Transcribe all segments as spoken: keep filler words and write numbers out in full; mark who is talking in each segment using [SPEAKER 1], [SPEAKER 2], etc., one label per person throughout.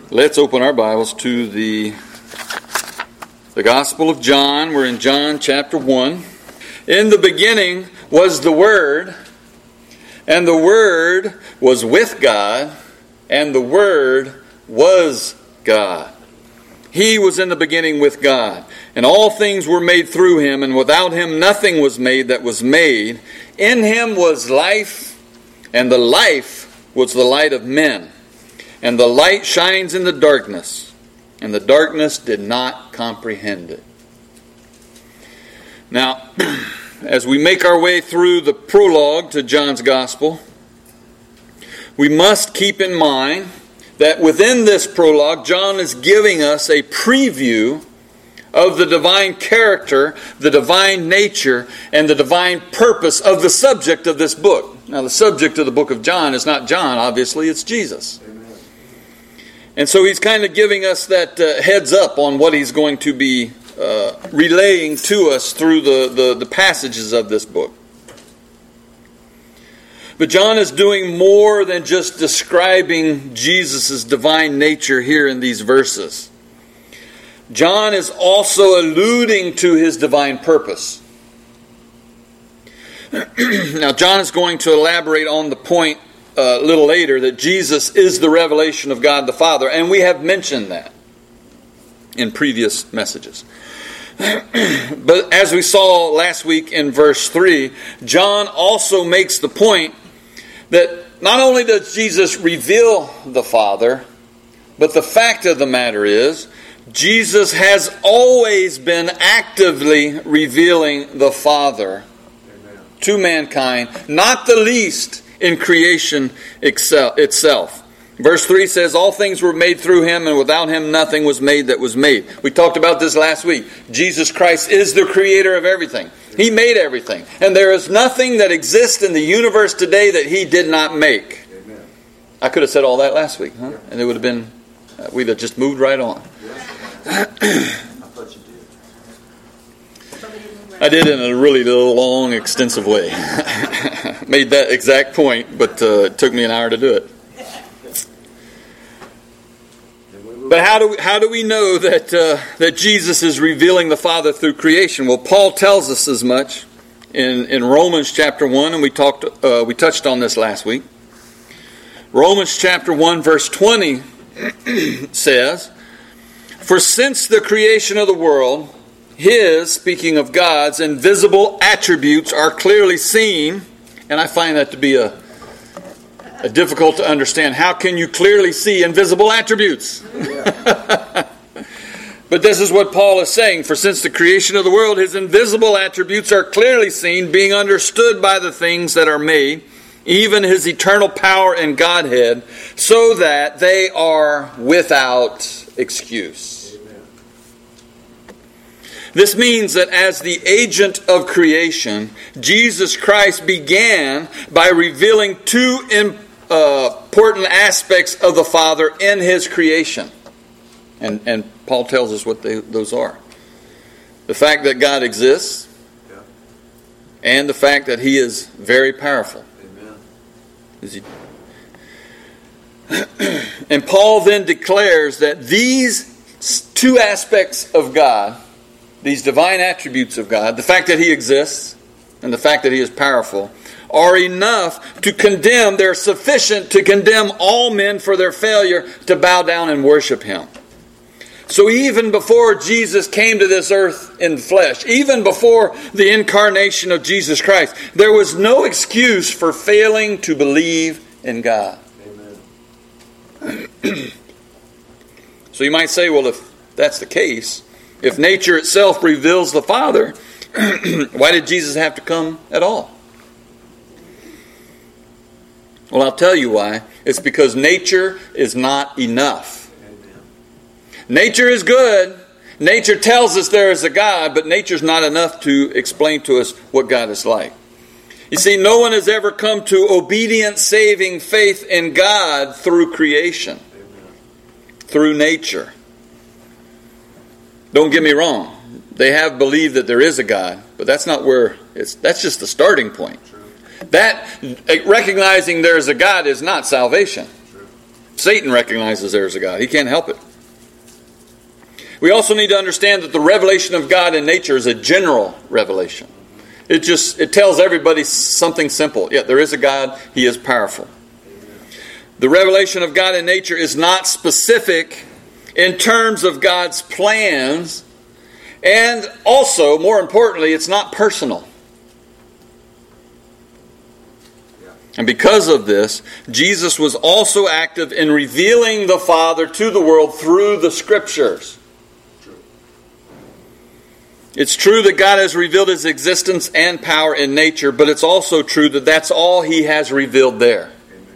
[SPEAKER 1] Let's open our Bibles to the, the Gospel of John. We're in John chapter one. In the beginning was the Word, and the Word was with God, and the Word was God. He was in the beginning with God, and all things were made through Him, and without Him nothing was made that was made. In Him was life, and the life was the light of men. And the light shines in the darkness, and the darkness did not comprehend it. Now, as we make our way through the prologue to John's Gospel, we must keep in mind that within this prologue, John is giving us a preview of the divine character, the divine nature, and the divine purpose of the subject of this book. Now, the subject of the book of John is not John, obviously, it's Jesus. And so he's kind of giving us that uh, heads up on what he's going to be uh, relaying to us through the, the, the passages of this book. But John is doing more than just describing Jesus' divine nature here in these verses. John is also alluding to his divine purpose. Now, John is going to elaborate on the point Uh, a little later that Jesus is the revelation of God the Father, and we have mentioned that in previous messages. But as we saw last week in verse three, John also makes the point that not only does Jesus reveal the Father, but the fact of the matter is Jesus has always been actively revealing the Father Amen. To mankind, not the least in creation itself. Verse three says, all things were made through Him, and without Him nothing was made that was made. We talked about this last week. Jesus Christ is the creator of everything. He made everything. And there is nothing that exists in the universe today that He did not make. Amen. I could have said all that last week, huh? And it would have been, uh, we'd have just moved right on. I did in a really little, long, extensive way. Made that exact point, but uh, it took me an hour to do it. But how do we, how do we know that uh, that Jesus is revealing the Father through creation? Well, Paul tells us as much in, in Romans chapter one, and we talked uh, we touched on this last week. Romans chapter one, verse twenty says, "For since the creation of the world, His," speaking of God's, "invisible attributes are clearly seen." And I find that to be a, a difficult to understand. How can you clearly see invisible attributes? But this is what Paul is saying. "For since the creation of the world, His invisible attributes are clearly seen, being understood by the things that are made, even His eternal power and Godhead, so that they are without excuse." This means that as the agent of creation, Jesus Christ began by revealing two important aspects of the Father in His creation. And, and Paul tells us what they, those are. The fact that God exists, yeah. And the fact that He is very powerful. Amen. Is He? And Paul then declares that these two aspects of God, these divine attributes of God, the fact that He exists and the fact that He is powerful, are enough to condemn, they're sufficient to condemn all men for their failure to bow down and worship Him. So even before Jesus came to this earth in flesh, even before the incarnation of Jesus Christ, there was no excuse for failing to believe in God. Amen. So you might say, well, if that's the case, if nature itself reveals the Father, why did Jesus have to come at all? Well, I'll tell you why. It's because nature is not enough. Amen. Nature is good. Nature tells us there is a God, but nature's not enough to explain to us what God is like. You see, no one has ever come to obedient, saving faith in God through creation, Amen. Through nature. Don't get me wrong. They have believed that there is a God, but that's not where it's. That's just the starting point. True. That recognizing there is a God is not salvation. True. Satan recognizes there is a God. He can't help it. We also need to understand that the revelation of God in nature is a general revelation. It just it tells everybody something simple. Yeah, there is a God. He is powerful. The revelation of God in nature is not specific in terms of God's plans. And also, more importantly, it's not personal. And because of this, Jesus was also active in revealing the Father to the world through the Scriptures. It's true that God has revealed His existence and power in nature, but it's also true that that's all He has revealed there.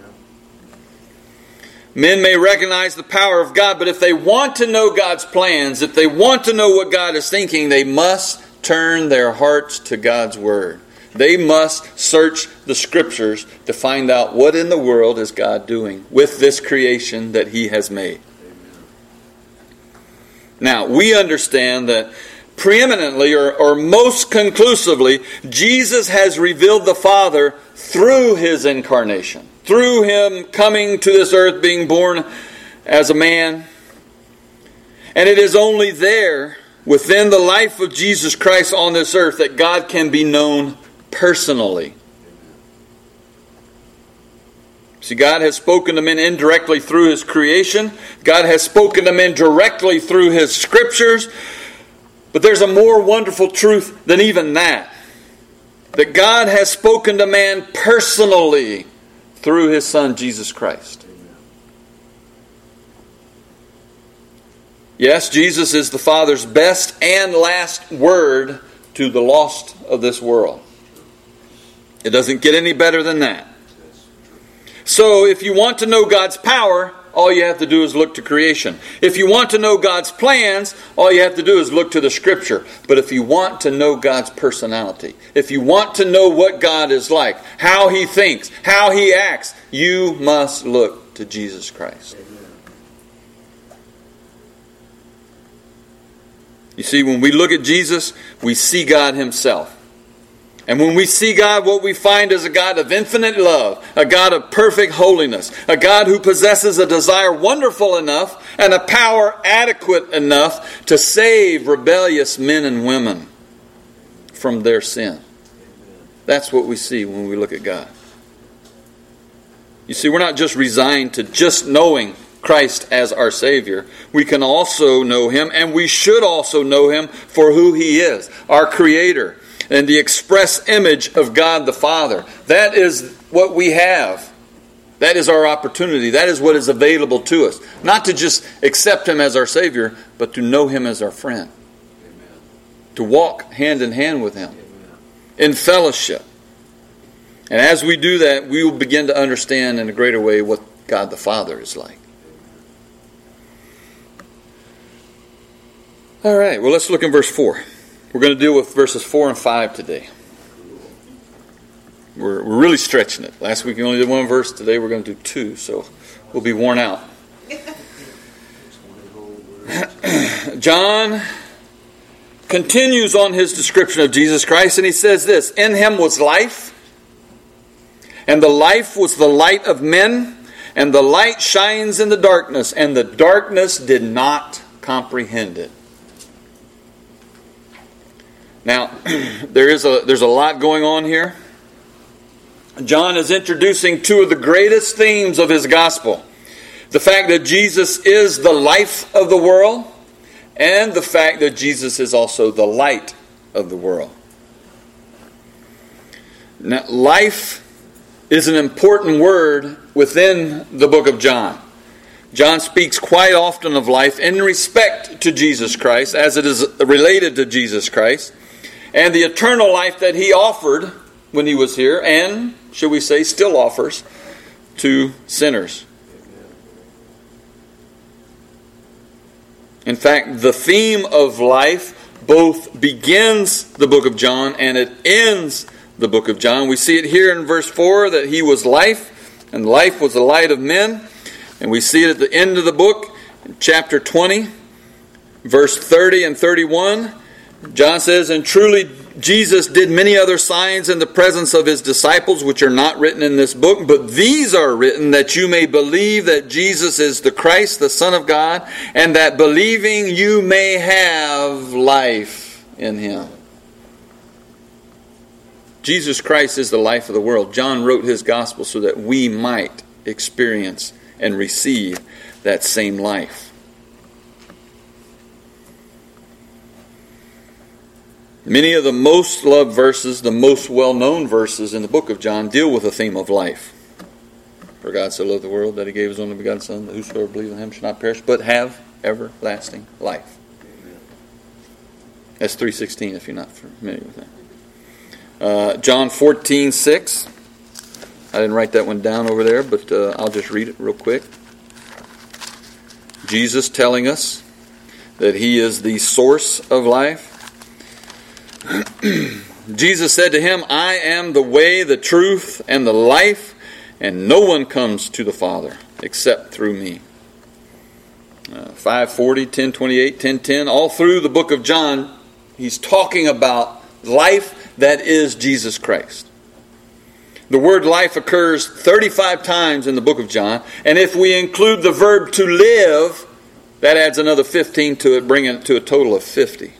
[SPEAKER 1] Men may recognize the power of God, but if they want to know God's plans, if they want to know what God is thinking, they must turn their hearts to God's Word. They must search the Scriptures to find out what in the world is God doing with this creation that He has made. Now, we understand that preeminently or, or most conclusively, Jesus has revealed the Father through His incarnation. Through Him coming to this earth, being born as a man. And it is only there, within the life of Jesus Christ on this earth, that God can be known personally. See, God has spoken to men indirectly through His creation. God has spoken to men directly through His Scriptures. But there's a more wonderful truth than even that. That God has spoken to man personally through His Son, Jesus Christ. Yes, Jesus is the Father's best and last word to the lost of this world. It doesn't get any better than that. So if you want to know God's power, all you have to do is look to creation. If you want to know God's plans, all you have to do is look to the Scripture. But if you want to know God's personality, if you want to know what God is like, how He thinks, how He acts, you must look to Jesus Christ. You see, when we look at Jesus, we see God Himself. And when we see God, what we find is a God of infinite love, a God of perfect holiness, a God who possesses a desire wonderful enough and a power adequate enough to save rebellious men and women from their sin. That's what we see when we look at God. You see, we're not just resigned to just knowing Christ as our Savior. We can also know Him, and we should also know Him for who He is, our Creator, and the express image of God the Father. That is what we have. That is our opportunity. That is what is available to us. Not to just accept Him as our Savior, but to know Him as our friend. Amen. To walk hand in hand with Him. Amen. In fellowship. And as we do that, we will begin to understand in a greater way what God the Father is like. All right, well, let's look in verse four. We're going to deal with verses four and five today. We're, we're really stretching it. Last week we only did one verse. Today we're going to do two, so we'll be worn out. John continues on his description of Jesus Christ, and he says this: "In Him was life, and the life was the light of men, and the light shines in the darkness, and the darkness did not comprehend it." Now, there is a there's a lot going on here. John is introducing two of the greatest themes of his gospel. The fact that Jesus is the life of the world, and the fact that Jesus is also the light of the world. Now, life is an important word within the book of John. John speaks quite often of life in respect to Jesus Christ, as it is related to Jesus Christ, and the eternal life that He offered when He was here, and, should we say, still offers to sinners. In fact, the theme of life both begins the book of John and it ends the book of John. We see it here in verse four that He was life, and life was the light of men. And we see it at the end of the book, chapter twenty, verse thirty and thirty-one. John says, "And truly Jesus did many other signs in the presence of his disciples, which are not written in this book, but these are written that you may believe that Jesus is the Christ, the Son of God, and that believing you may have life in him. Jesus Christ is the life of the world. John wrote his gospel so that we might experience and receive that same life. Many of the most loved verses, the most well-known verses in the book of John deal with the theme of life. For God so loved the world that he gave his only begotten Son, that whosoever believes in him shall not perish, but have everlasting life. That's three sixteen if you're not familiar with that. Uh, John fourteen six. I didn't write that one down over there, but uh, I'll just read it real quick. Jesus telling us that he is the source of life. Jesus said to him, I am the way, the truth, and the life, and no one comes to the Father except through me. Uh, five forty, ten twenty-eight, ten ten, all through the book of John, he's talking about life that is Jesus Christ. The word life occurs thirty-five times in the book of John, and if we include the verb to live, that adds another fifteen to it, bringing it to a total of fifty.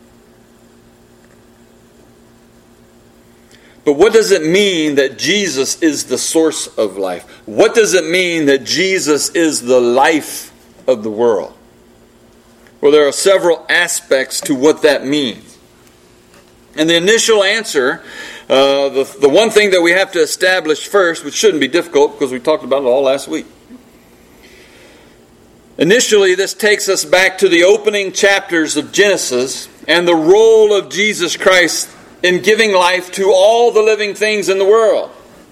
[SPEAKER 1] But what does it mean that Jesus is the source of life? What does it mean that Jesus is the life of the world? Well, there are several aspects to what that means. And the initial answer, uh, the, the one thing that we have to establish first, which shouldn't be difficult because we talked about it all last week. Initially, this takes us back to the opening chapters of Genesis and the role of Jesus Christ in giving life to all the living things in the world.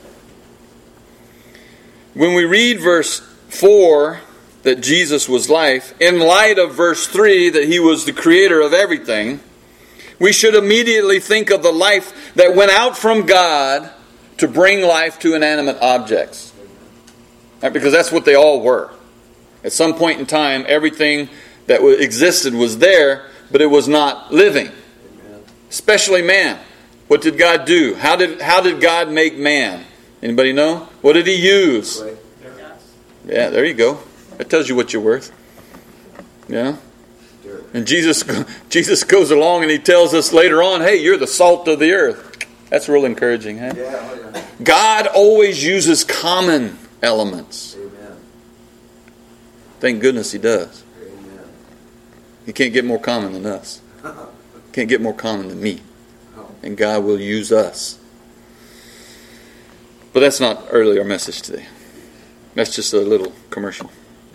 [SPEAKER 1] When we read verse four, that Jesus was life, in light of verse three, that he was the creator of everything, we should immediately think of the life that went out from God to bring life to inanimate objects. Because that's what they all were. At some point in time, everything that existed was there, but it was not living. Especially man. What did God do? How did how did God make man? Anybody know? What did he use? Yeah, there you go. That tells you what you're worth. Yeah. And Jesus Jesus goes along and he tells us later on, hey, you're the salt of the earth. That's real encouraging, huh? Yeah. God always uses common elements. Amen. Thank goodness he does. Amen. He can't get more common than us. Can't get more common than me. And God will use us. But that's not really our message today. That's just a little commercial.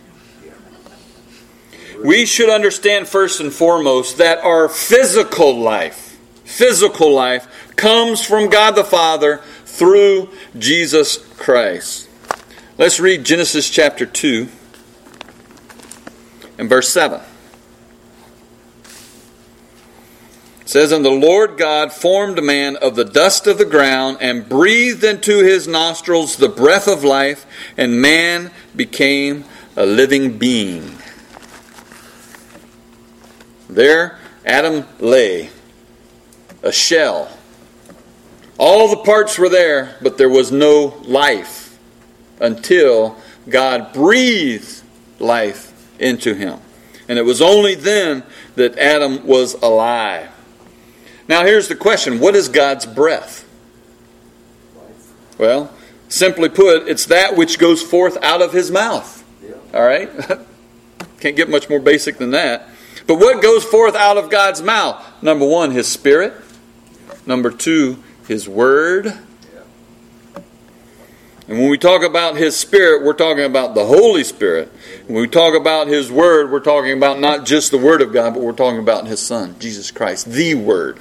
[SPEAKER 1] We should understand first and foremost that our physical life, physical life comes from God the Father through Jesus Christ. Let's read Genesis chapter two and verse seven. It says, and the Lord God formed man of the dust of the ground and breathed into his nostrils the breath of life, and man became a living being. There Adam lay, a shell. All the parts were there, but there was no life until God breathed life into him. And it was only then that Adam was alive. Now here's the question. What is God's breath? Well, simply put, it's that which goes forth out of his mouth. All right? Can't get much more basic than that. But what goes forth out of God's mouth? Number one, his Spirit. Number two, his Word. And when we talk about his Spirit, we're talking about the Holy Spirit. When we talk about his Word, we're talking about not just the Word of God, but we're talking about his Son, Jesus Christ, the Word.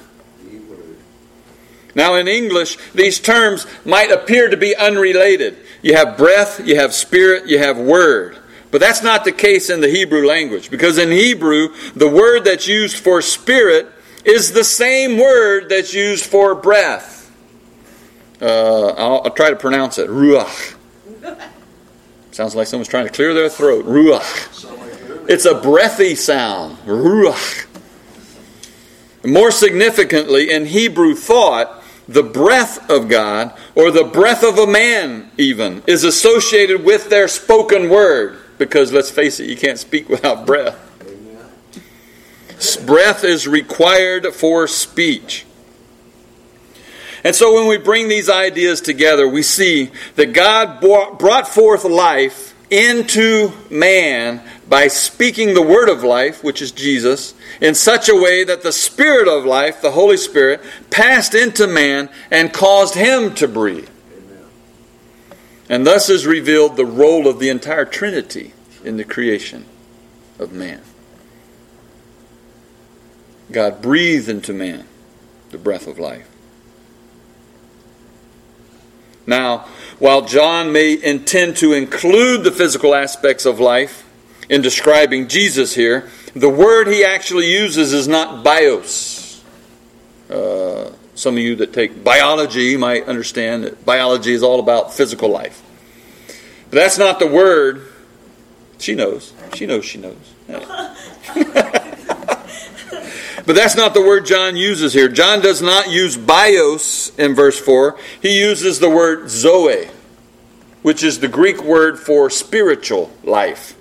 [SPEAKER 1] Now in English, these terms might appear to be unrelated. You have breath, you have spirit, you have word. But that's not the case in the Hebrew language. Because in Hebrew, the word that's used for spirit is the same word that's used for breath. Uh, I'll, I'll try to pronounce it. Ruach. Sounds like someone's trying to clear their throat. Ruach. It's a breathy sound. Ruach. More significantly, in Hebrew thought, the breath of God, or the breath of a man even, is associated with their spoken word. Because let's face it, you can't speak without breath. Amen. Breath is required for speech. And so when we bring these ideas together, we see that God brought forth life into man by speaking the word of life, which is Jesus, in such a way that the Spirit of life, the Holy Spirit, passed into man and caused him to breathe. Amen. And thus is revealed the role of the entire Trinity in the creation of man. God breathed into man the breath of life. Now, while John may intend to include the physical aspects of life in describing Jesus here, the word he actually uses is not bios. Uh, some of you that take biology might understand that biology is all about physical life. But that's not the word. She knows. She knows she knows. But that's not the word John uses here. John does not use bios in verse four. He uses the word zoe, which is the Greek word for spiritual life.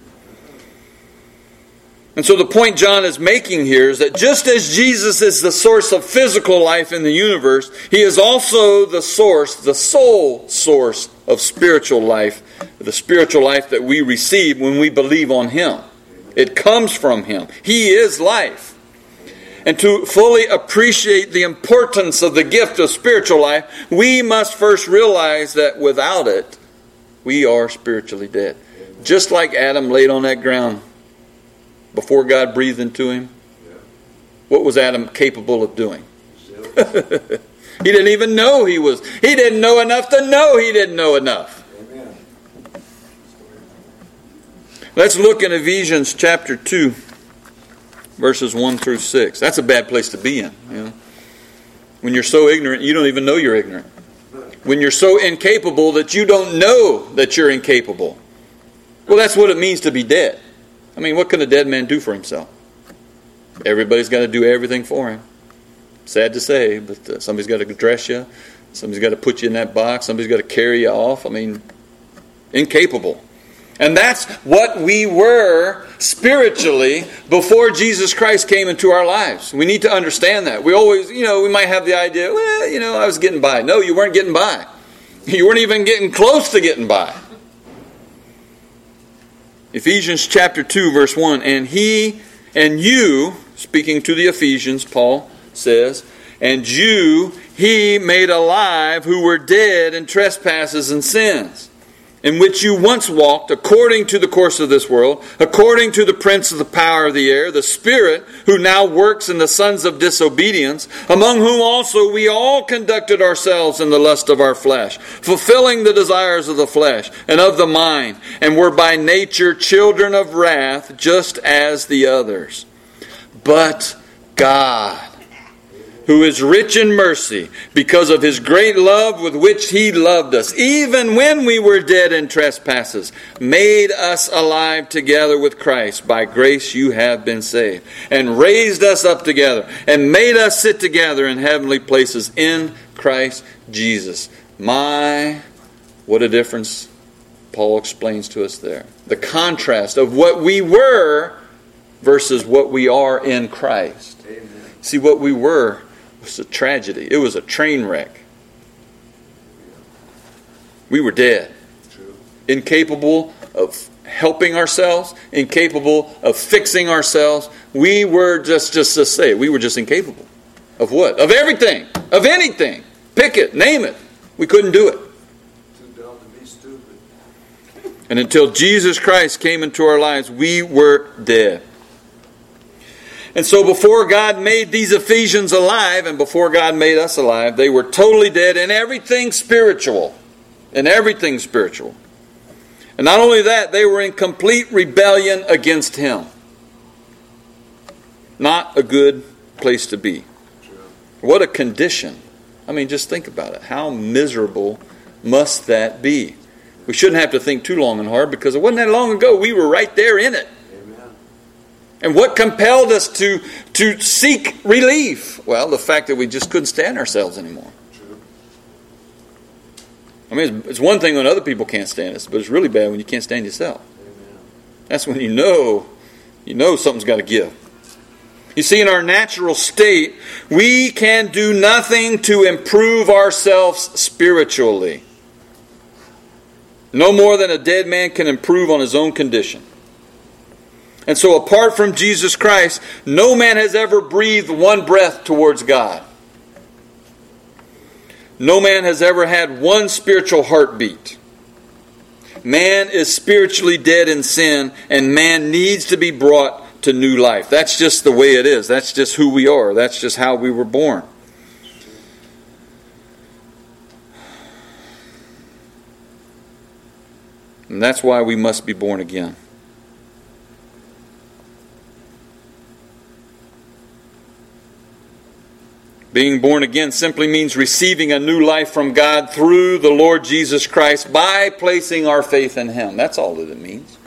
[SPEAKER 1] And so the point John is making here is that just as Jesus is the source of physical life in the universe, he is also the source, the sole source of spiritual life, the spiritual life that we receive when we believe on him. It comes from him. He is life. And to fully appreciate the importance of the gift of spiritual life, we must first realize that without it, we are spiritually dead. Just like Adam laid on that ground before God breathed into him, what was Adam capable of doing? He didn't even know he was. He didn't know enough to know he didn't know enough. Amen. Let's look in Ephesians chapter two. Verses one through six. That's a bad place to be in. You know? When you're so ignorant, you don't even know you're ignorant. When you're so incapable that you don't know that you're incapable. Well, that's what it means to be dead. I mean, what can a dead man do for himself? Everybody's got to do everything for him. Sad to say, but uh, somebody's got to dress you. Somebody's got to put you in that box. Somebody's got to carry you off. I mean, incapable. And that's what we were spiritually before Jesus Christ came into our lives. We need to understand that. We always, you know, we might have the idea, well, you know, I was getting by. No, you weren't getting by. You weren't even getting close to getting by. Ephesians chapter two, verse one. And he and you, speaking to the Ephesians, Paul says, and you he made alive who were dead in trespasses and sins, in which you once walked according to the course of this world, according to the prince of the power of the air, the spirit who now works in the sons of disobedience, among whom also we all conducted ourselves in the lust of our flesh, fulfilling the desires of the flesh and of the mind, and were by nature children of wrath, just as the others. But God, who is rich in mercy, because of his great love with which he loved us, even when we were dead in trespasses, made us alive together with Christ. By grace you have been saved, and raised us up together, and made us sit together in heavenly places in Christ Jesus. My, what a difference Paul explains to us there. The contrast of what we were versus what we are in Christ. Amen. See, what we were was a tragedy. It was a train wreck. We were dead. True. Incapable of helping ourselves, incapable of fixing ourselves. We were just, just to say, we were just incapable. Of what? Of everything. Of anything. Pick it. Name it. We couldn't do it.
[SPEAKER 2] Too dumb to be stupid.
[SPEAKER 1] And until Jesus Christ came into our lives, we were dead. And so before God made these Ephesians alive, and before God made us alive, they were totally dead in everything spiritual. In everything spiritual. And not only that, they were in complete rebellion against Him. Not a good place to be. What a condition. I mean, just think about it. How miserable must that be? We shouldn't have to think too long and hard, because it wasn't that long ago we were right there in it. And what compelled us to, to seek relief? Well, the fact that we just couldn't stand ourselves anymore. I mean, it's one thing when other people can't stand us, but it's really bad when you can't stand yourself. Amen. That's when you know, you know something's got to give. You see, in our natural state, we can do nothing to improve ourselves spiritually. No more than a dead man can improve on his own condition. And so apart from Jesus Christ, no man has ever breathed one breath towards God. No man has ever had one spiritual heartbeat. Man is spiritually dead in sin, and man needs to be brought to new life. That's just the way it is. That's just who we are. That's just how we were born. And that's why we must be born again. Being born again simply means receiving a new life from God through the Lord Jesus Christ by placing our faith in Him. That's all that it means.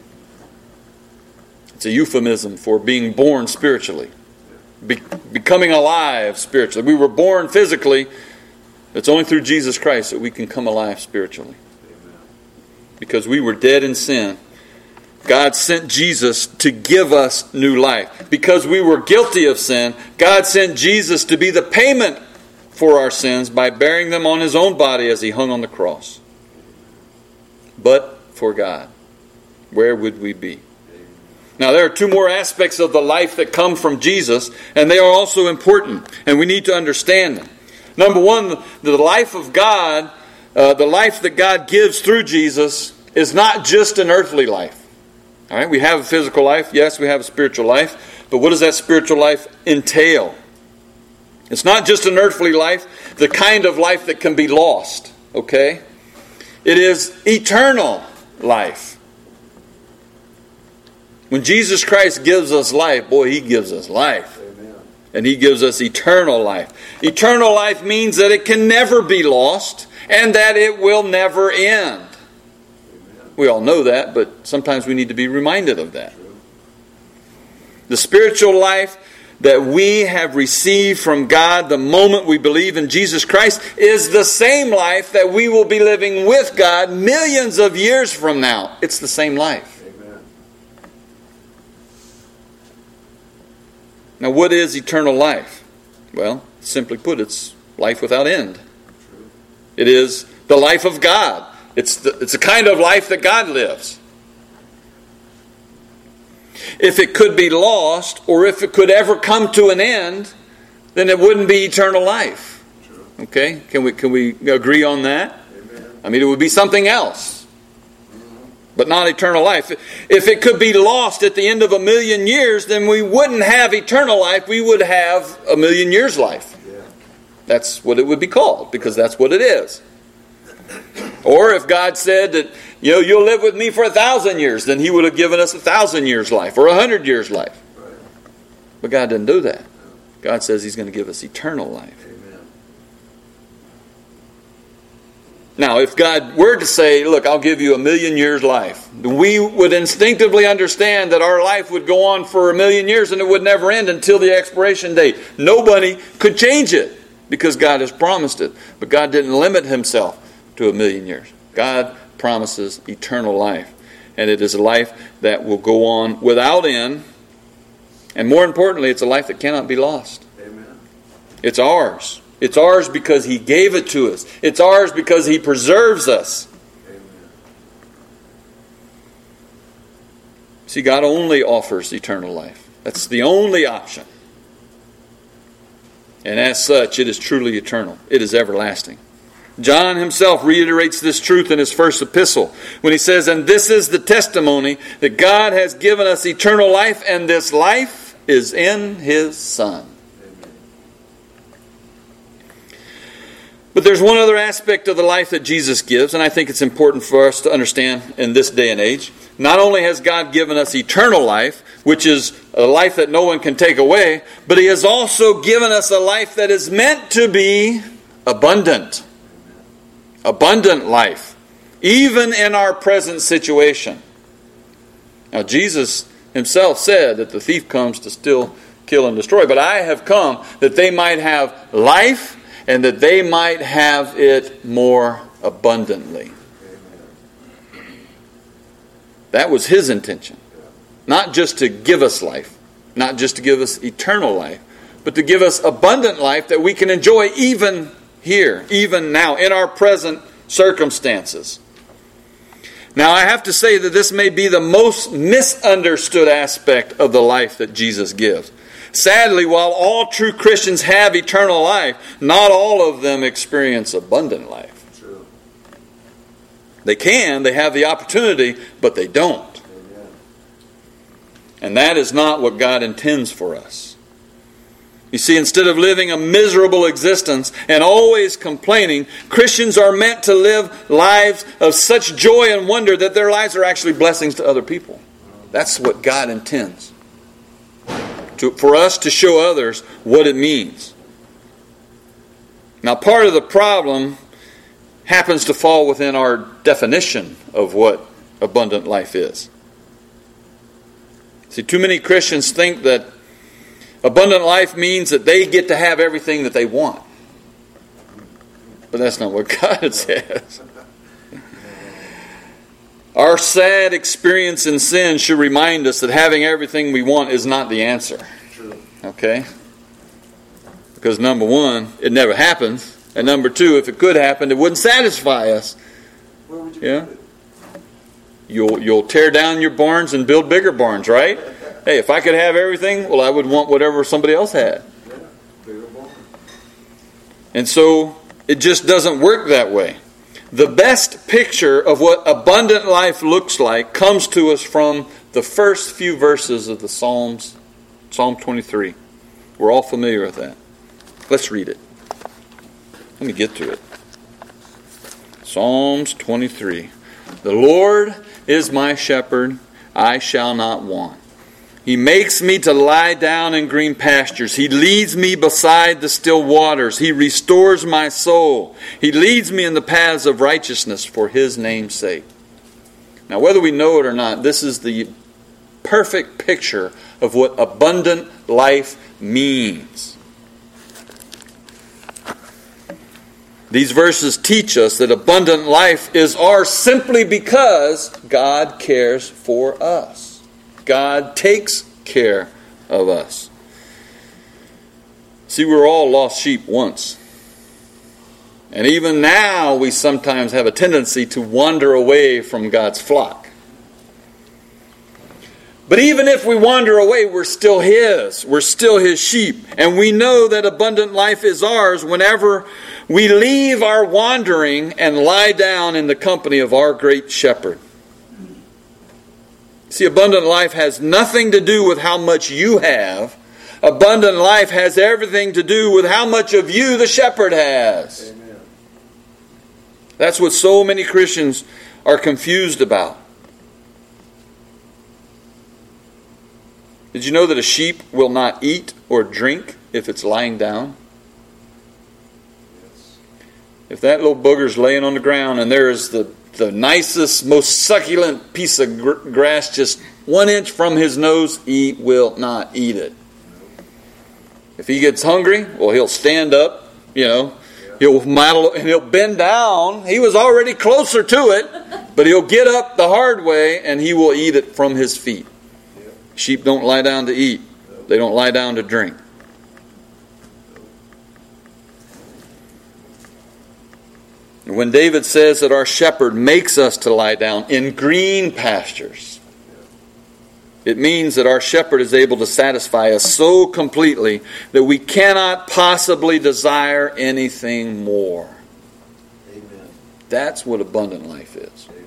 [SPEAKER 1] It's a euphemism for being born spiritually. Be- becoming alive spiritually. We were born physically. It's only through Jesus Christ that we can come alive spiritually. Because we were dead in sin. God sent Jesus to give us new life. Because we were guilty of sin, God sent Jesus to be the payment for our sins by bearing them on His own body as He hung on the cross. But for God, where would we be? Now, there are two more aspects of the life that come from Jesus, and they are also important, and we need to understand them. Number one, the life of God, uh, the life that God gives through Jesus, is not just an earthly life. All right, we have a physical life. Yes, we have a spiritual life. But what does that spiritual life entail? It's not just an earthly life, the kind of life that can be lost. Okay? It is eternal life. When Jesus Christ gives us life, boy, He gives us life. Amen. And He gives us eternal life. Eternal life means that it can never be lost and that it will never end. We all know that, but sometimes we need to be reminded of that. The spiritual life that we have received from God the moment we believe in Jesus Christ is the same life that we will be living with God millions of years from now. It's the same life. Amen. Now, what is eternal life? Well, simply put, it's life without end. It is the life of God. It's the, it's the kind of life that God lives. If it could be lost, or if it could ever come to an end, then it wouldn't be eternal life. Okay? Can we can we agree on that? Amen. I mean, it would be something else, but not eternal life. If it could be lost at the end of a million years, then we wouldn't have eternal life. We would have a million years life. Yeah. That's what it would be called, because that's what it is. Or if God said that, you know, you'll live with me for a thousand years, then He would have given us a thousand years life or a hundred years life. Right. But God didn't do that. God says He's going to give us eternal life. Amen. Now, if God were to say, look, I'll give you a million years life, we would instinctively understand that our life would go on for a million years and it would never end until the expiration date. Nobody could change it because God has promised it. But God didn't limit Himself to a million years. God promises eternal life. And it is a life that will go on without end. And more importantly, it's a life that cannot be lost. Amen. It's ours. It's ours because He gave it to us. It's ours because He preserves us. Amen. See, God only offers eternal life. That's the only option. And as such, it is truly eternal. It is everlasting. John himself reiterates this truth in his first epistle when he says, and this is the testimony that God has given us eternal life, and this life is in His Son. Amen. But there's one other aspect of the life that Jesus gives, and I think it's important for us to understand in this day and age. Not only has God given us eternal life, which is a life that no one can take away, but He has also given us a life that is meant to be abundant. Abundant life, even in our present situation. Now, Jesus Himself said that the thief comes to steal, kill, and destroy. But I have come that they might have life, and that they might have it more abundantly. That was his intention. Not just to give us life, not just to give us eternal life, but to give us abundant life that we can enjoy even here, even now, in our present circumstances. Now, I have to say that this may be the most misunderstood aspect of the life that Jesus gives. Sadly, while all true Christians have eternal life, not all of them experience abundant life.
[SPEAKER 2] True.
[SPEAKER 1] They can, they have the opportunity, but they don't.
[SPEAKER 2] Amen.
[SPEAKER 1] And that is not what God intends for us. You see, instead of living a miserable existence and always complaining, Christians are meant to live lives of such joy and wonder that their lives are actually blessings to other people. That's what God intends. To, for us to show others what it means. Now, part of the problem happens to fall within our definition of what abundant life is. See, too many Christians think that abundant life means that they get to have everything that they want. But that's not what God says. Our sad experience in sin should remind us that having everything we want is not the answer. Okay? Because number one, it never happens. And number two, if it could happen, it wouldn't satisfy us.
[SPEAKER 2] Where would you
[SPEAKER 1] Yeah?
[SPEAKER 2] put it?
[SPEAKER 1] You'll, you'll tear down your barns and build bigger barns, right? Hey, if I could have everything, well, I would want whatever somebody else had.
[SPEAKER 2] Yeah, bigger barn.
[SPEAKER 1] And so it just doesn't work that way. The best picture of what abundant life looks like comes to us from the first few verses of the Psalms, Psalm twenty-three. We're all familiar with that. Let's read it. Let me get to it. Psalms twenty-three. The Lord is my shepherd, I shall not want. He makes me to lie down in green pastures. He leads me beside the still waters. He restores my soul. He leads me in the paths of righteousness for His name's sake. Now, whether we know it or not, this is the perfect picture of what abundant life means. These verses teach us that abundant life is ours simply because God cares for us. God takes care of us. See, we're all lost sheep once. And even now we sometimes have a tendency to wander away from God's flock. But even if we wander away, we're still His. We're still His sheep. And we know that abundant life is ours whenever we leave our wandering and lie down in the company of our great shepherd. See, abundant life has nothing to do with how much you have. Abundant life has everything to do with how much of you the shepherd has.
[SPEAKER 2] Amen.
[SPEAKER 1] That's what so many Christians are confused about. Did you know that a sheep will not eat or drink if it's lying down?
[SPEAKER 2] Yes.
[SPEAKER 1] If that little booger's laying on the ground and there is the the nicest, most succulent piece of gr- grass just one inch from his nose, he will not eat it. If he gets hungry, well, he'll stand up, you know,
[SPEAKER 2] Yeah.
[SPEAKER 1] he'll model and he'll bend down. He was already closer to it, but he'll get up the hard way and he will eat it from his feet.
[SPEAKER 2] Yeah.
[SPEAKER 1] Sheep don't lie down to eat. They don't lie down to drink. When David says that our shepherd makes us to lie down in green pastures, it means that our shepherd is able to satisfy us so completely that we cannot possibly desire anything more.
[SPEAKER 2] Amen.
[SPEAKER 1] That's what abundant life is.
[SPEAKER 2] Amen.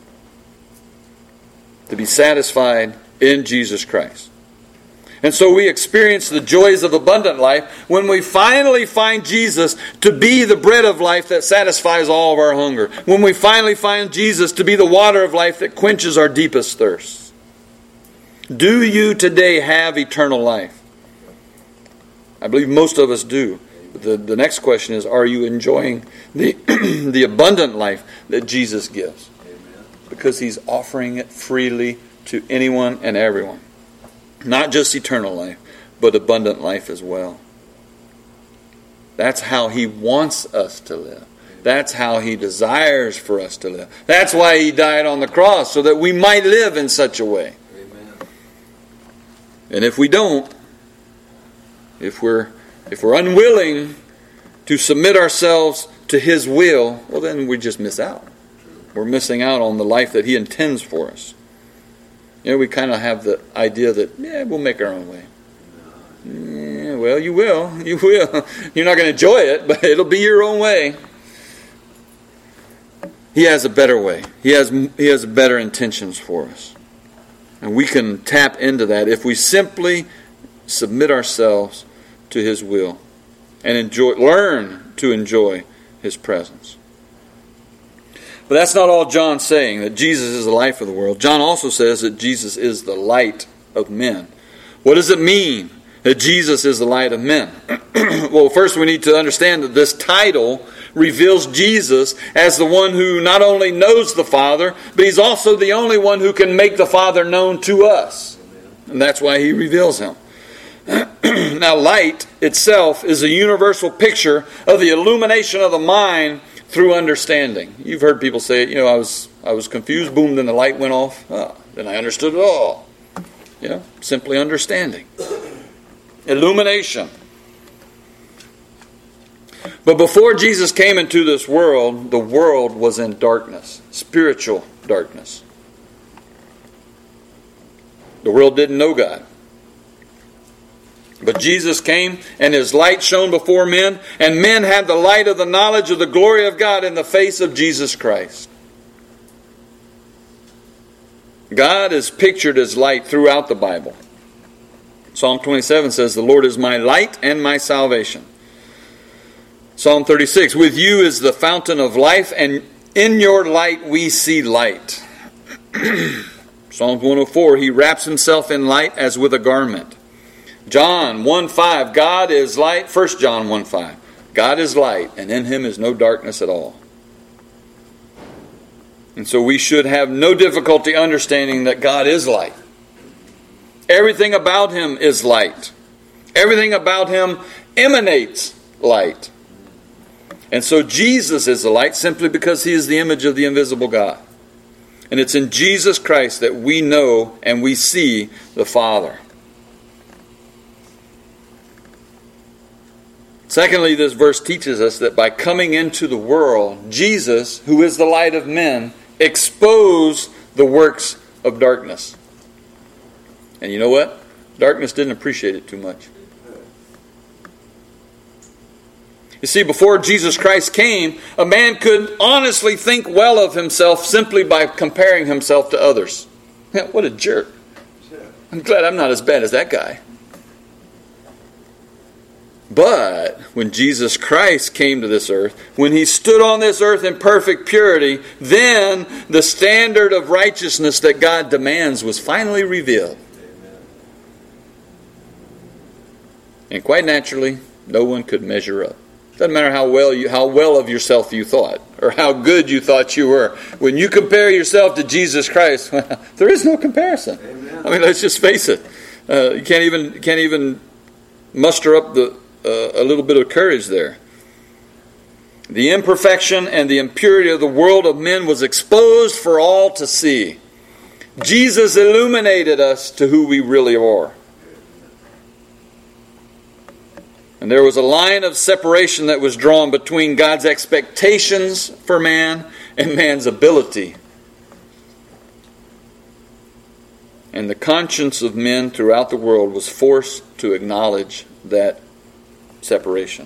[SPEAKER 1] To be satisfied in Jesus Christ. And so we experience the joys of abundant life when we finally find Jesus to be the bread of life that satisfies all of our hunger. When we finally find Jesus to be the water of life that quenches our deepest thirst. Do you today have eternal life? I believe most of us do. But the, the next question is, are you enjoying the, the abundant life that Jesus gives?
[SPEAKER 2] Amen.
[SPEAKER 1] Because He's offering it freely to anyone and everyone. Not just eternal life, but abundant life as well. That's how He wants us to live. That's how He desires for us to live. That's why He died on the cross, so that we might live in such a way.
[SPEAKER 2] Amen.
[SPEAKER 1] And if we don't, if we're if we're unwilling to submit ourselves to His will, well then we just miss out. We're missing out on the life that He intends for us. You know, we kind of have the idea that, yeah, we'll make our own way. Yeah, well, you will. You will. You're not going to enjoy it, but it'll be your own way. He has a better way. He has He has better intentions for us. And we can tap into that if we simply submit ourselves to His will and enjoy, learn to enjoy His presence. But that's not all John's saying, that Jesus is the life of the world. John also says that Jesus is the light of men. What does it mean that Jesus is the light of men? Well, first we need to understand that this title reveals Jesus as the one who not only knows the Father, but He's also the only one who can make the Father known to us. And that's why He reveals Him. Now, light itself is a universal picture of the illumination of the mind through understanding. You've heard people say, you know, I was I was confused, boom, then the light went off. Oh, then I understood it all. You know, simply understanding. Illumination. But before Jesus came into this world, the world was in darkness, spiritual darkness. The world didn't know God. But Jesus came, and His light shone before men, and men had the light of the knowledge of the glory of God in the face of Jesus Christ. God is pictured as light throughout the Bible. Psalm twenty-seven says, "The Lord is my light and my salvation." Psalm thirty-six, "With you is the fountain of life, and in your light we see light." Psalm one oh four, "He wraps Himself in light as with a garment." John one five, God is light. First John one five, God is light, and in Him is no darkness at all. And so we should have no difficulty understanding that God is light. Everything about Him is light. Everything about Him emanates light. And so Jesus is the light simply because He is the image of the invisible God. And it's in Jesus Christ that we know and we see the Father. Secondly, this verse teaches us that by coming into the world, Jesus, who is the light of men, exposed the works of darkness. And you know what? Darkness didn't appreciate it too much. You see, before Jesus Christ came, a man could honestly think well of himself simply by comparing himself to others. What a jerk. I'm glad I'm not as bad as that guy. But when Jesus Christ came to this earth, when He stood on this earth in perfect purity, then the standard of righteousness that God demands was finally revealed.
[SPEAKER 2] Amen.
[SPEAKER 1] And quite naturally, no one could measure up. Doesn't matter how well you, how well of yourself you thought, or how good you thought you were. When you compare yourself to Jesus Christ, well, there is no comparison.
[SPEAKER 2] Amen.
[SPEAKER 1] I mean, let's just face it. Uh, you can't even can't even muster up the uh, a little bit of courage there. The imperfection and the impurity of the world of men was exposed for all to see. Jesus illuminated us to who we really are. And there was a line of separation that was drawn between God's expectations for man and man's ability. And the conscience of men throughout the world was forced to acknowledge that separation.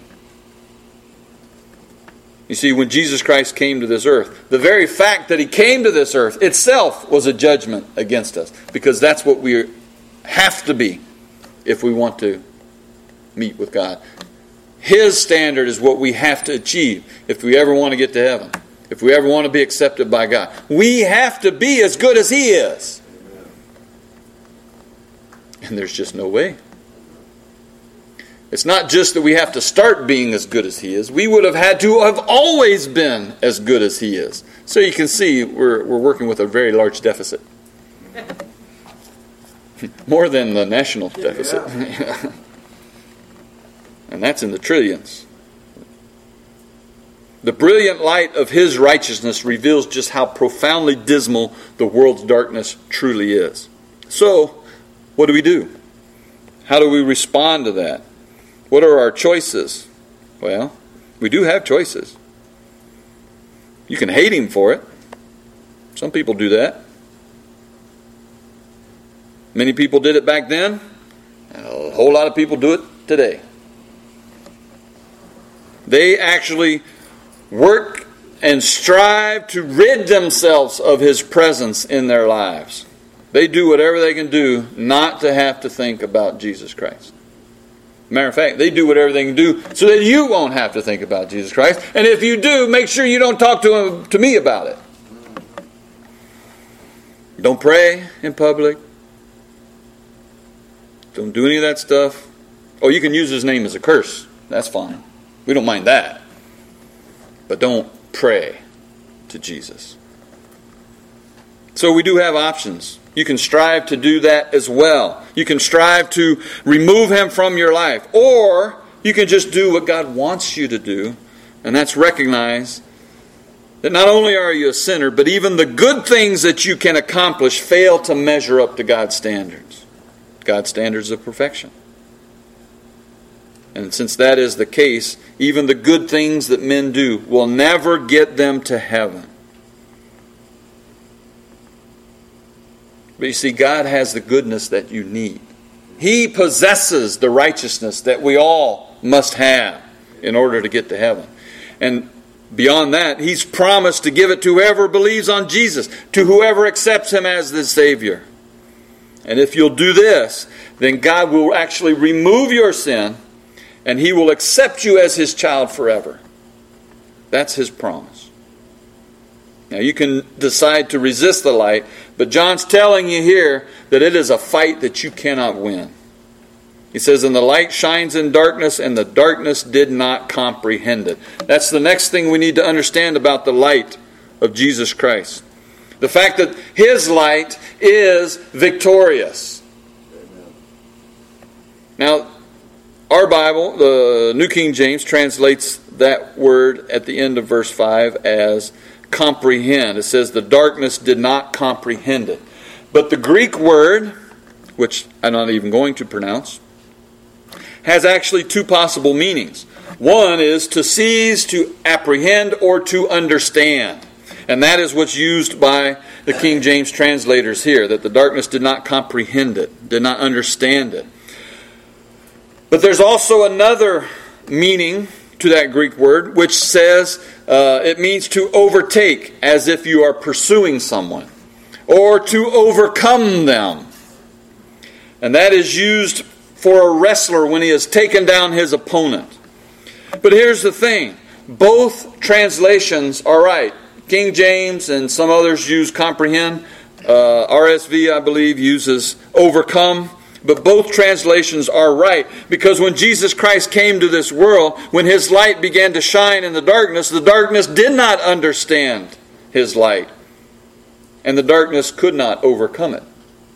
[SPEAKER 1] You see, when Jesus Christ came to this earth, the very fact that He came to this earth itself was a judgment against us. Because that's what we have to be if we want to meet with God. His standard is what we have to achieve if we ever want to get to heaven. If we ever want to be accepted by God. We have to be as good as He is.
[SPEAKER 2] Amen.
[SPEAKER 1] And there's just no way. It's not just that we have to start being as good as He is. We would have had to have always been as good as He is. So you can see we're, we're working with a very large deficit. More than the national deficit.
[SPEAKER 2] Yeah.
[SPEAKER 1] And that's in the trillions. The brilliant light of His righteousness reveals just how profoundly dismal the world's darkness truly is. So, what do we do? How do we respond to that? What are our choices? Well, we do have choices. You can hate Him for it. Some people do that. Many people did it back then, and a whole lot of people do it today. They actually work and strive to rid themselves of His presence in their lives. They do whatever they can do not to have to think about Jesus Christ. Matter of fact, they do whatever they can do so that you won't have to think about Jesus Christ. And if you do, make sure you don't talk to him, to me about it. Don't pray in public. Don't do any of that stuff. Oh, you can use His name as a curse. That's fine. We don't mind that. But don't pray to Jesus. So we do have options. You can strive to do that as well. You can strive to remove Him from your life. Or you can just do what God wants you to do. And that's recognize that not only are you a sinner, but even the good things that you can accomplish fail to measure up to God's standards. God's standards of perfection. And since that is the case, even the good things that men do will never get them to heaven. But you see, God has the goodness that you need. He possesses the righteousness that we all must have in order to get to heaven. And beyond that, He's promised to give it to whoever believes on Jesus, to whoever accepts Him as the Savior. And if you'll do this, then God will actually remove your sin, and He will accept you as His child forever. That's His promise. Now you can decide to resist the light, but John's telling you here that it is a fight that you cannot win. He says, and the light shines in darkness, and the darkness did not comprehend it. That's the next thing we need to understand about the light of Jesus Christ. The fact that His light is victorious.
[SPEAKER 2] Amen.
[SPEAKER 1] Now, our Bible, the New King James, translates that word at the end of verse five as comprehend. It says the darkness did not comprehend it. But the Greek word, which I'm not even going to pronounce, has actually two possible meanings. One is to seize, to apprehend, or to understand. And that is what's used by the King James translators here, that the darkness did not comprehend it, did not understand it. But there's also another meaning to that Greek word, which says uh, it means to overtake, as if you are pursuing someone, or to overcome them. And that is used for a wrestler when he has taken down his opponent. But here's the thing. Both translations are right. King James and some others use comprehend. Uh, R S V, I believe, uses overcome. But both translations are right. Because when Jesus Christ came to this world, when His light began to shine in the darkness, the darkness did not understand His light. And the darkness could not overcome it.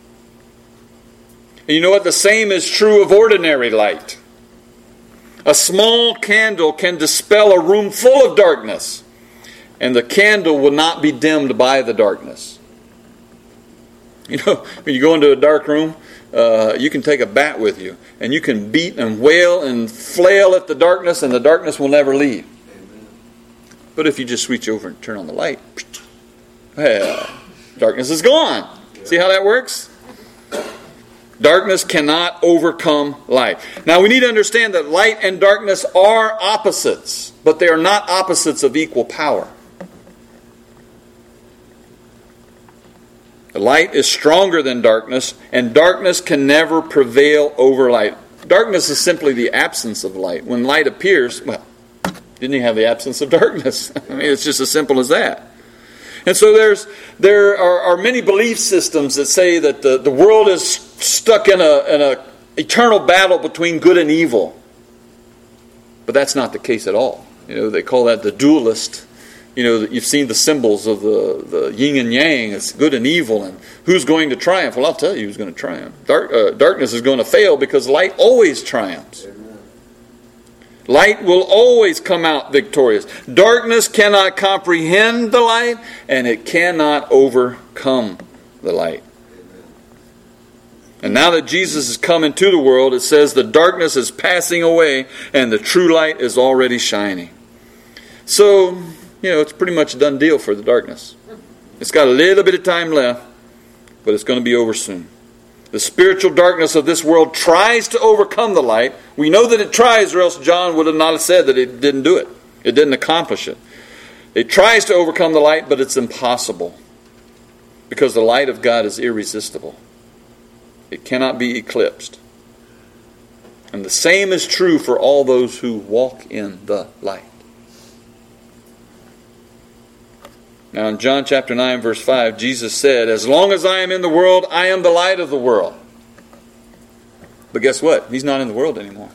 [SPEAKER 1] And you know what? The same is true of ordinary light. A small candle can dispel a room full of darkness, and the candle will not be dimmed by the darkness. You know, when you go into a dark room, uh, you can take a bat with you, and you can beat and wail and flail at the darkness, and the darkness will never leave.
[SPEAKER 2] Amen.
[SPEAKER 1] But if you just reach over and turn on the light, well, darkness is gone. See how that works? Darkness cannot overcome light. Now we need to understand that light and darkness are opposites, but they are not opposites of equal power. The light is stronger than darkness, and darkness can never prevail over light. Darkness is simply the absence of light. When light appears, well, didn't you have the absence of darkness? I mean, it's just as simple as that. And so there's there are, are many belief systems that say that the, the world is stuck in a in a eternal battle between good and evil. But that's not the case at all. You know, they call that the dualist, you know, you've seen the symbols of the, the yin and yang, it's good and evil, and who's going to triumph? Well, I'll tell you who's going to triumph. Dark, uh, darkness is going to fail because light always triumphs.
[SPEAKER 2] Amen.
[SPEAKER 1] Light will always come out victorious. Darkness cannot comprehend the light, and it cannot overcome the light.
[SPEAKER 2] Amen.
[SPEAKER 1] And now that Jesus has come into the world, it says the darkness is passing away, and the true light is already shining. So, you know, it's pretty much a done deal for the darkness. It's got a little bit of time left, but it's going to be over soon. The spiritual darkness of this world tries to overcome the light. We know that it tries, or else John would have not have said that it didn't do it. It didn't accomplish it. It tries to overcome the light, but it's impossible. Because the light of God is irresistible. It cannot be eclipsed. And the same is true for all those who walk in the light. Now in John chapter nine verse five, Jesus said, "As long as I am in the world, I am the light of the world." But guess what? He's not in the world anymore.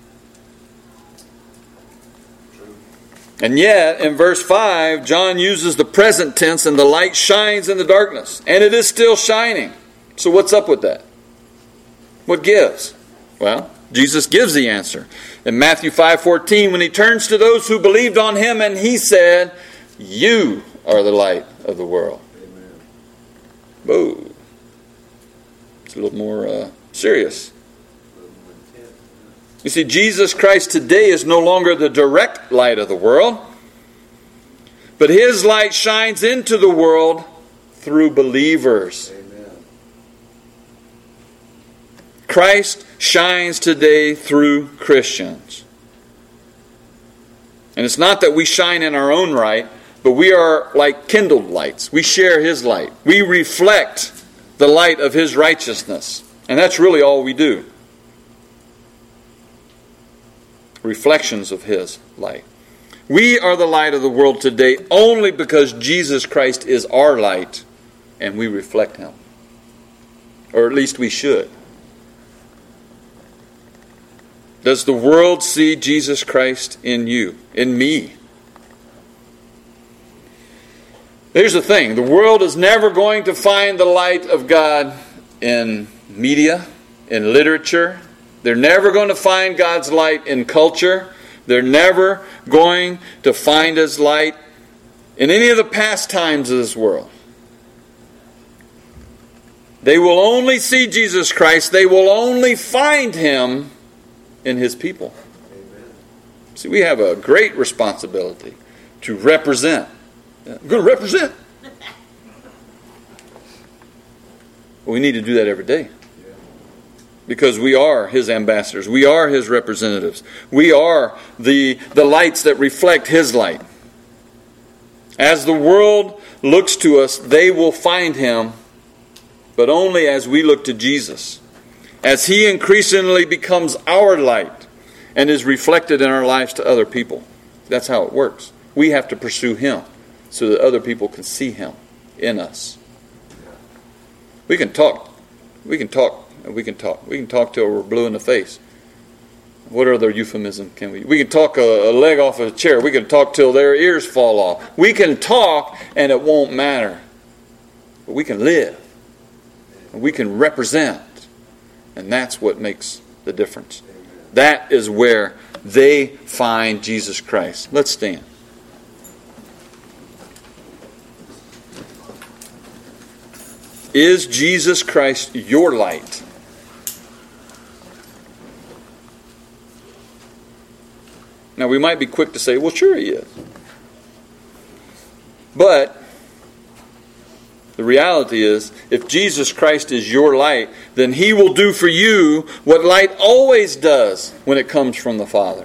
[SPEAKER 2] True.
[SPEAKER 1] And yet, in verse five, John uses the present tense, and the light shines in the darkness. And it is still shining. So what's up with that? What gives? Well, Jesus gives the answer. In Matthew five fourteen, when he turns to those who believed on him, and he said, "You are the light of the world."
[SPEAKER 2] Amen.
[SPEAKER 1] Whoa. It's a little more uh, serious.
[SPEAKER 2] A little more intense.
[SPEAKER 1] You see, Jesus Christ today is no longer the direct light of the world, but his light shines into the world through believers.
[SPEAKER 2] Amen.
[SPEAKER 1] Christ shines today through Christians. And it's not that we shine in our own right, but we are like kindled lights. We share his light. We reflect the light of his righteousness. And that's really all we do. Reflections of his light. We are the light of the world today only because Jesus Christ is our light and we reflect him. Or at least we should. Does the world see Jesus Christ in you, in me? Here's the thing. The world is never going to find the light of God in media, in literature. They're never going to find God's light in culture. They're never going to find his light in any of the pastimes of this world. They will only see Jesus Christ. They will only find him in his people.
[SPEAKER 2] Amen.
[SPEAKER 1] See, we have a great responsibility to represent. I'm going to represent. We need to do that every day.
[SPEAKER 2] Yeah.
[SPEAKER 1] Because we are his ambassadors. We are his representatives. We are the, the lights that reflect his light. As the world looks to us, they will find him, but only as we look to Jesus. As he increasingly becomes our light and is reflected in our lives to other people. That's how it works. We have to pursue him so that other people can see him in us. We can talk. We can talk. We can talk. We can talk till we're blue in the face. What other euphemism can we? We can talk a, a leg off a chair. We can talk till their ears fall off. We can talk and it won't matter. But we can live. And we can represent. And that's what makes the difference. That is where they find Jesus Christ. Let's stand. Is Jesus Christ your light? Now we might be quick to say, well, sure he is. But the reality is, if Jesus Christ is your light, then he will do for you what light always does when it comes from the Father.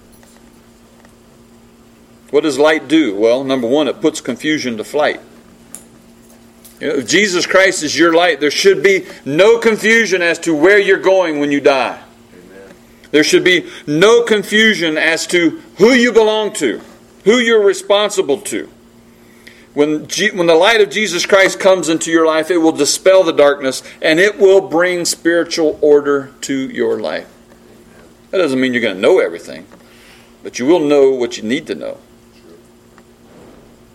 [SPEAKER 1] What does light do? Well, number one, it puts confusion to flight. You know, if Jesus Christ is your light, there should be no confusion as to where you're going when you die.
[SPEAKER 2] Amen.
[SPEAKER 1] There should be no confusion as to who you belong to, who you're responsible to. When, G- when the light of Jesus Christ comes into your life, it will dispel the darkness and it will bring spiritual order to your life. That doesn't mean you're going to know everything, but you will know what you need to know.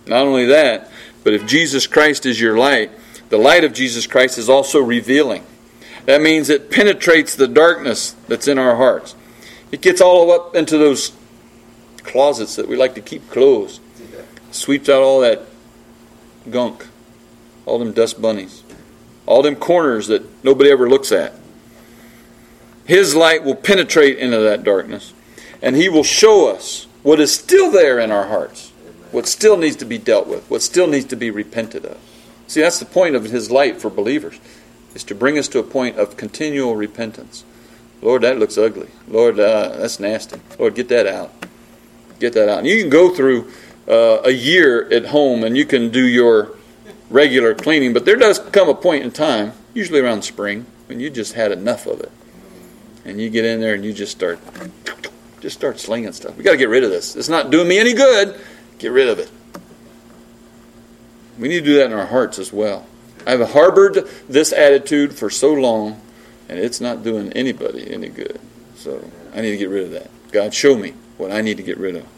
[SPEAKER 1] Not only that, but if Jesus Christ is your light, the light of Jesus Christ is also revealing. That means it penetrates the darkness that's in our hearts. It gets all up into those closets that we like to keep closed. Sweeps out all that gunk, all them dust bunnies, all them corners that nobody ever looks at. His light will penetrate into that darkness, and He will show us what is still there in our hearts, what still needs to be dealt with, what still needs to be repented of. See, that's the point of His light for believers, is to bring us to a point of continual repentance. Lord, that looks ugly. Lord, uh, that's nasty. Lord, get that out. Get that out. And you can go through uh, a year at home and you can do your regular cleaning, but there does come a point in time, usually around spring, when you just had enough of it. And you get in there and you just start just start slinging stuff. We got to get rid of this. It's not doing me any good. Get rid of it. We need to do that in our hearts as well. I've harbored this attitude for so long, and it's not doing anybody any good. So I need to get rid of that. God, show me what I need to get rid of.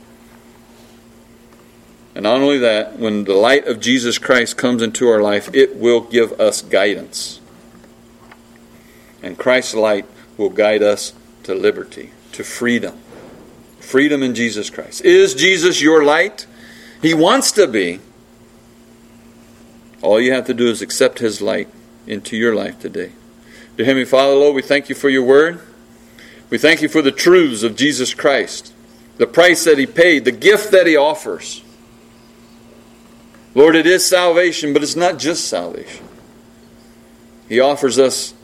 [SPEAKER 1] And not only that, when the light of Jesus Christ comes into our life, it will give us guidance. And Christ's light will guide us to liberty, to freedom. Freedom in Jesus Christ. Is Jesus your light? He wants to be. All you have to do is accept His light into your life today. Dear Heavenly Father, Lord, we thank You for Your word. We thank You for the truths of Jesus Christ, the price that He paid, the gift that He offers. Lord, it is salvation, but it's not just salvation. He offers us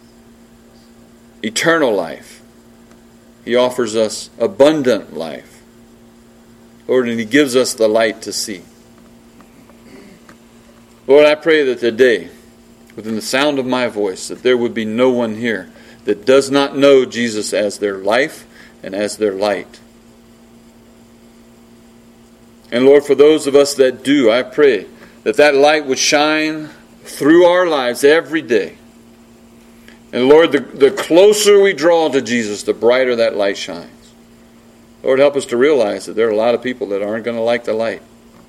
[SPEAKER 1] eternal life. He offers us abundant life. Lord, and He gives us the light to see. Lord, I pray that today, within the sound of my voice, that there would be no one here that does not know Jesus as their life and as their light. And Lord, for those of us that do, I pray that that light would shine through our lives every day. And Lord, the, the closer we draw to Jesus, the brighter that light shines. Lord, help us to realize that there are a lot of people that aren't going to like the light.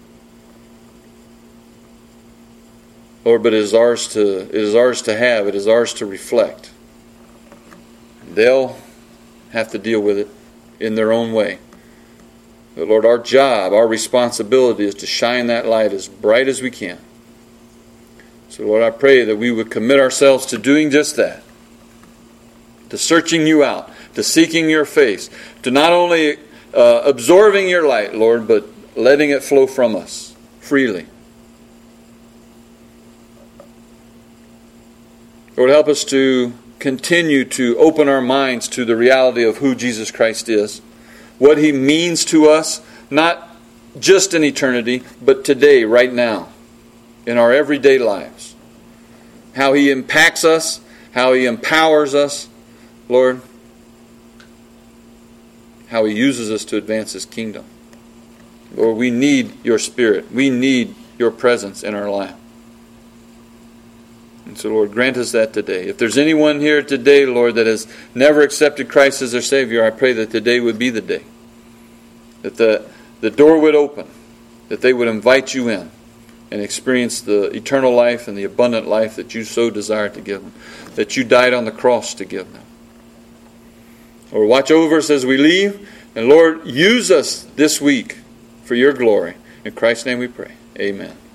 [SPEAKER 1] Lord, but it is ours to, it is ours to have, it is ours to reflect. They'll have to deal with it in their own way. But Lord, our job, our responsibility is to shine that light as bright as we can. So Lord, I pray that we would commit ourselves to doing just that. To searching You out, to seeking Your face, to not only uh, absorbing Your light, Lord, but letting it flow from us freely. Lord, help us to continue to open our minds to the reality of who Jesus Christ is, what He means to us, not just in eternity, but today, right now, in our everyday lives. How He impacts us, how He empowers us, Lord, how He uses us to advance His kingdom. Lord, we need Your Spirit. We need Your presence in our life. And so, Lord, grant us that today. If there's anyone here today, Lord, that has never accepted Christ as their Savior, I pray that today would be the day. That the, the door would open. That they would invite You in and experience the eternal life and the abundant life that You so desire to give them. That You died on the cross to give them. Lord, watch over us as we leave. And Lord, use us this week for Your glory. In Christ's name we pray. Amen.